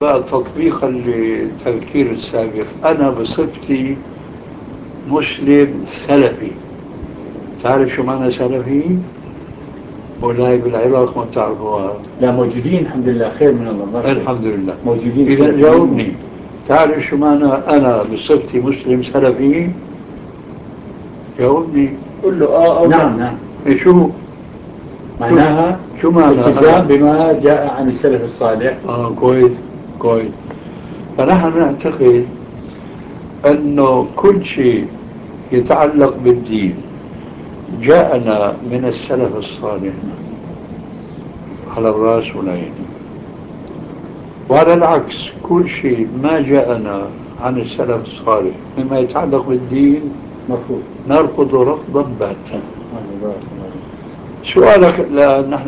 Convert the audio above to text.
بقى تطبيقا للتفكير السابق، أنا بصفتي مسلم سلفي. تعرف شو معنى سلفي؟ ولا هي بالعراق ما تعرفوها؟ لا موجودين الحمد لله، خير من الله، ما شاء الله. الحمد لله. موجودين إذا سلفيين. جاوبني، تعرف شو معنى أنا بصفتي مسلم سلفي؟ جاوبني. قل له أو نعم نعم. إيه شو؟ معناها شو معنى التزام بما جاء عن السلف الصالح. كويس كويس. فنحن نعتقد أنه كل شيء يتعلق بالدين جاءنا من السلف الصالح على الرأس والعين، وعلى العكس كل شيء ما جاءنا عن السلف الصالح مما يتعلق بالدين مفروض نرفض رفضا باتا. الله. سؤالك، لا نحن